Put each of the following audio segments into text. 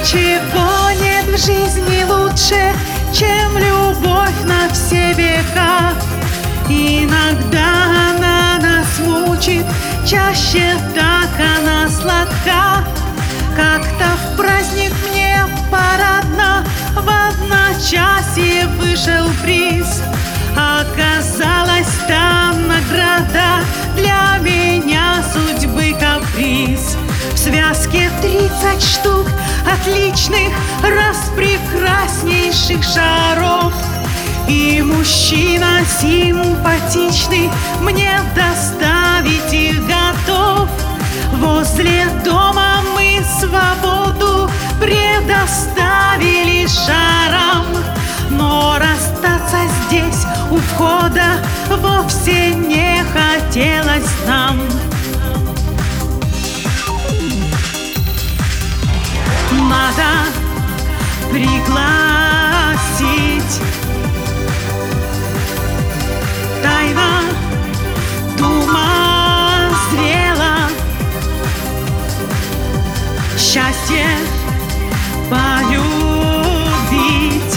Ничего нет в жизни лучше, чем любовь на все века. Иногда она нас мучит, чаще так она сладка. Как-то в праздник мне парадно в одночасье вышел приз. Оказалась там награда, для меня судьбы каприз. В связке 30 штук отличных, распрекраснейших шаров. И мужчина симпатичный мне доставить их готов. Возле дома мы свободу предоставили шарам, но расстаться здесь у входа вовсе не хотелось нам. Надо пригласить. Тайна дума зрела, счастье полюбить,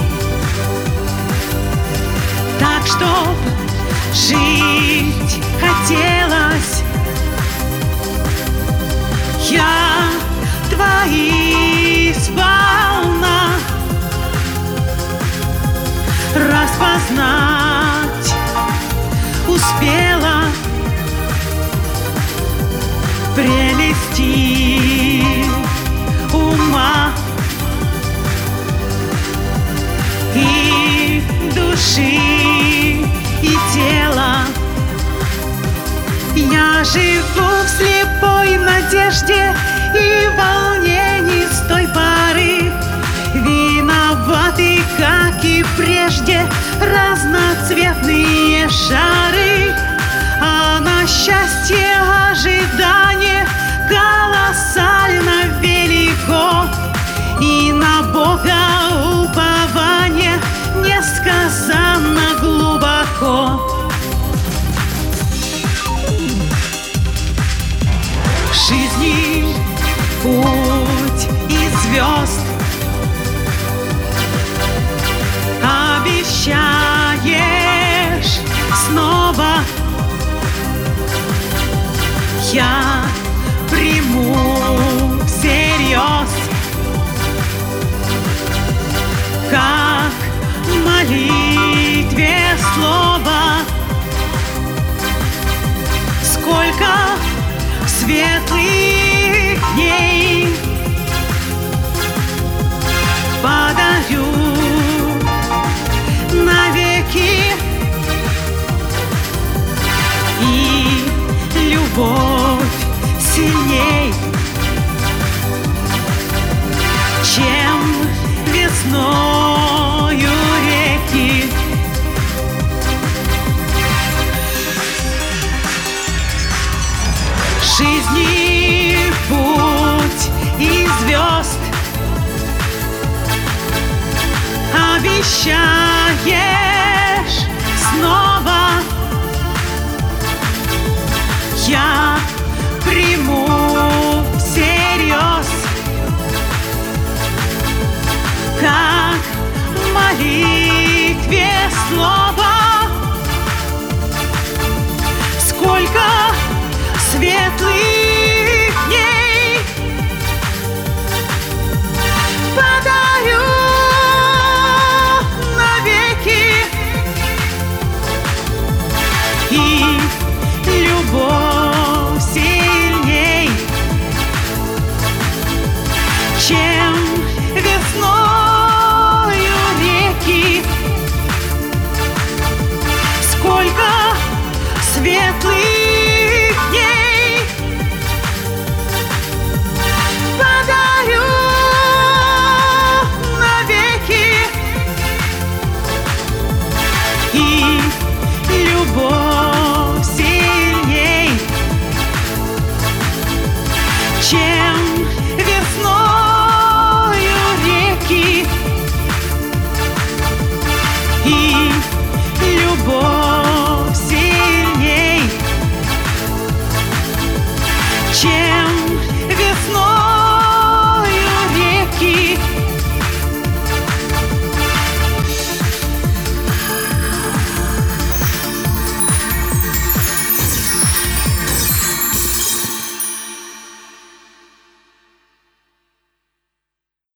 так, чтоб жить хотелось. Я твои сполна распознать успела, прелести ума и души и тела. Я живу в слепой надежде и волнении с той поры. Виноваты, как и прежде, разноцветные шары. А на счастье ожидание колоссально велико, и на Бога упование несказанно глубоко. Жизни путь из звезд обещаешь снова. Я приму всерьез, как в молитве слово. Сколько светлых дней подарю навеки, и любовь сильней, чем весною реки. Жизни путь из звезд обещаешь снова. Я приму всерьез, как в молитве слово. Сколько светлых дней подарю навеки, и любовь сильней, чем